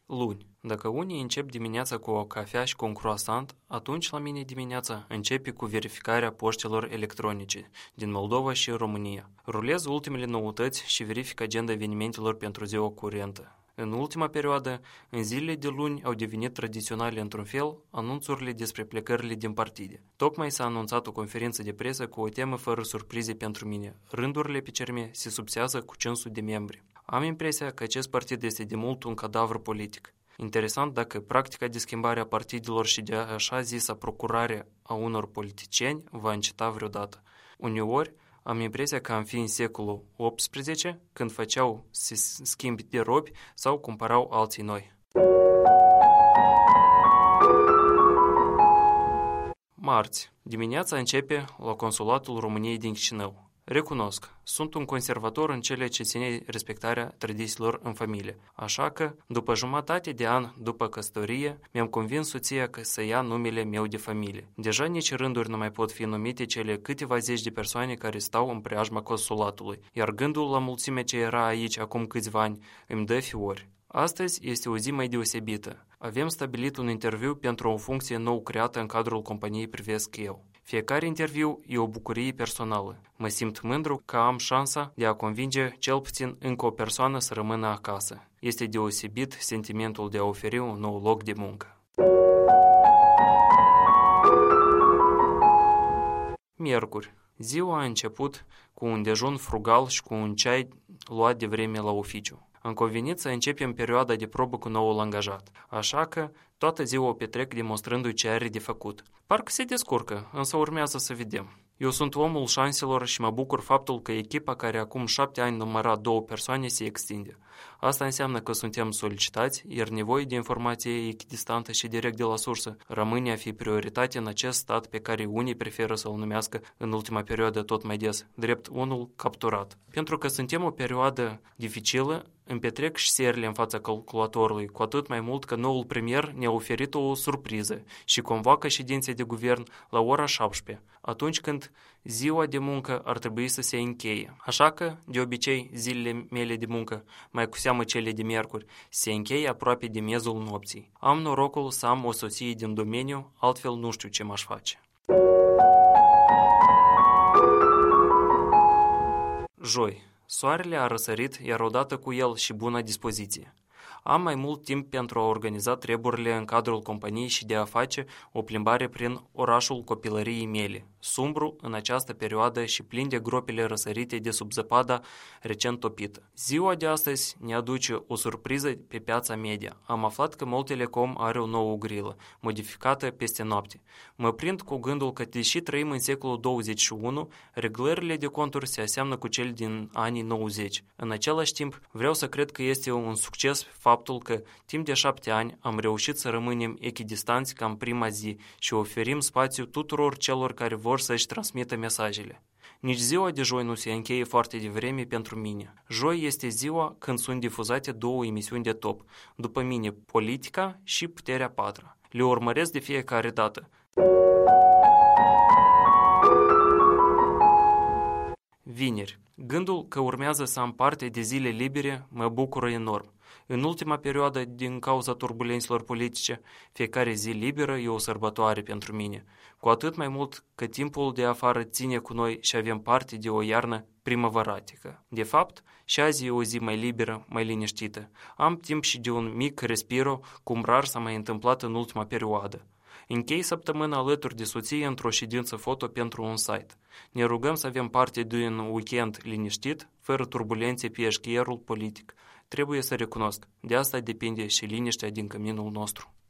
Luni. Dacă unii încep dimineața cu o cafea și cu un croissant, atunci la mine dimineața începe cu verificarea poștelor electronice din Moldova și România. Rulez ultimele noutăți și verific agenda evenimentelor pentru ziua curentă. În ultima perioadă, în zilele de luni au devenit tradiționale într-un fel anunțurile despre plecările din partide. Tocmai s-a anunțat o conferință de presă cu o temă fără surprize pentru mine. Rândurile pe CRM se subțiază cu 500 de membri. Am impresia că acest partid este de mult un cadavru politic. Interesant dacă practica de schimbare a partidelor și de așa zisa procurare a unor politicieni va înceta vreodată. Uneori, am impresia că am fi în secolul XVIII, când făceau schimb de robi sau cumpărau alții noi. Marți. Dimineața începe la Consulatul României din Chișinău. Recunosc, sunt un conservator în cele ce ține respectarea tradițiilor în familie, așa că, după jumătate de an după căsătorie, mi-am convins soția că să ia numele meu de familie. Deja nici rânduri nu mai pot fi numite cele câteva zeci de persoane care stau în preajma consulatului, iar gândul la mulțimea ce era aici acum câțiva ani îmi dă fiori. Astăzi este o zi mai deosebită. Avem stabilit un interviu pentru o funcție nou creată în cadrul companiei Privesc Eu. Fiecare interviu e o bucurie personală. Mă simt mândru că am șansa de a convinge cel puțin încă o persoană să rămână acasă. Este deosebit sentimentul de a oferi un nou loc de muncă. Miercuri. Ziua a început cu un dejun frugal și cu un ceai luat de vreme la oficiu. Am convenit să începem perioada de probă cu noul angajat, așa că toată ziua o petrec demonstrându-i ce are de făcut. Parcă se descurcă, însă urmează să vedem. Eu sunt omul șanselor și mă bucur faptul că echipa care acum 7 ani număra 2 persoane se extinde. Asta înseamnă că suntem solicitați, iar nevoie de informație echidistantă și direct de la sursă rămâne a fi prioritate în acest stat pe care unii preferă să-l numească în ultima perioadă tot mai des, drept unul capturat. Pentru că suntem o perioadă dificilă, îmi petrec și serile în fața calculatorului, cu atât mai mult că noul premier ne-a oferit o surpriză și convoacă ședințe de guvern la ora 17, atunci când ziua de muncă ar trebui să se încheie. Așa că, de obicei, zilele mele de muncă, mai cu seamă cele de miercuri, se încheie aproape de miezul nopții. Am norocul să am o soție din domeniu, altfel nu știu ce m-aș face. Joi. Soarele a răsărit, iar odată cu el și bună dispoziție. Am mai mult timp pentru a organiza treburile în cadrul companiei și de a face o plimbare prin orașul copilăriei mele, sumbru în această perioadă și plin de gropile răsărite de sub zăpada recent topită. Ziua de astăzi ne aduce o surpriză pe piața media. Am aflat că Mol Telecom are o nouă grilă, modificată peste noapte. Mă prind cu gândul că, deși trăim în secolul 21, reglările de conturi se aseamnă cu cele din anii 90. În același timp, vreau să cred că este un succes faptul că, timp de 7 ani, am reușit să rămânem echidistanți ca în prima zi și oferim spațiu tuturor celor care vor să-și transmită mesajele. Nici ziua de joi nu se încheie foarte devreme pentru mine. Joi este ziua când sunt difuzate 2 emisiuni de top, după mine Politica și Puterea Patra. Le urmăresc de fiecare dată. Vineri. Gândul că urmează să am parte de zile libere mă bucură enorm. În ultima perioadă, din cauza turbulențelor politice, fiecare zi liberă e o sărbătoare pentru mine, cu atât mai mult că timpul de afară ține cu noi și avem parte de o iarnă primăvăratică. De fapt, și azi e o zi mai liberă, mai liniștită. Am timp și de un mic respiro, cum rar s-a mai întâmplat în ultima perioadă. Închei săptămâna alături de soție într-o ședință foto pentru un site. Ne rugăm să avem parte de un weekend liniștit, fără turbulențe pe eșchierul politic. Trebuie să recunosc, de asta depinde și liniștea din căminul nostru.